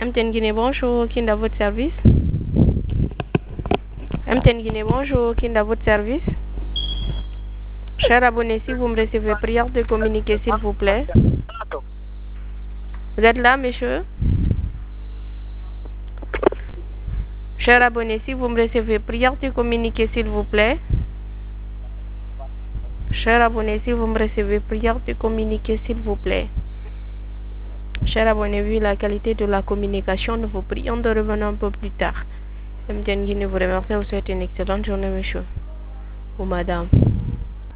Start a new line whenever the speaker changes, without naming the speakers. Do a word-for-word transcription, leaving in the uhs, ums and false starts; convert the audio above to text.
M T N Guinée, bonjour, qui est à votre service? M T N Guinée, bonjour, qui est à votre service? Cher abonné, si vous me recevez, prière de communiquer, s'il vous plaît. Vous êtes là, monsieur? Cher abonné, si vous me recevez, prière de communiquer, s'il vous plaît. Cher abonné, si vous me recevez, prière de communiquer, s'il vous plaît. Cher abonné, vu la qualité de la communication, nous vous prions de revenir un peu plus tard. M T N Guinée vous remercie, vous souhaite une excellente journée, monsieur ou madame.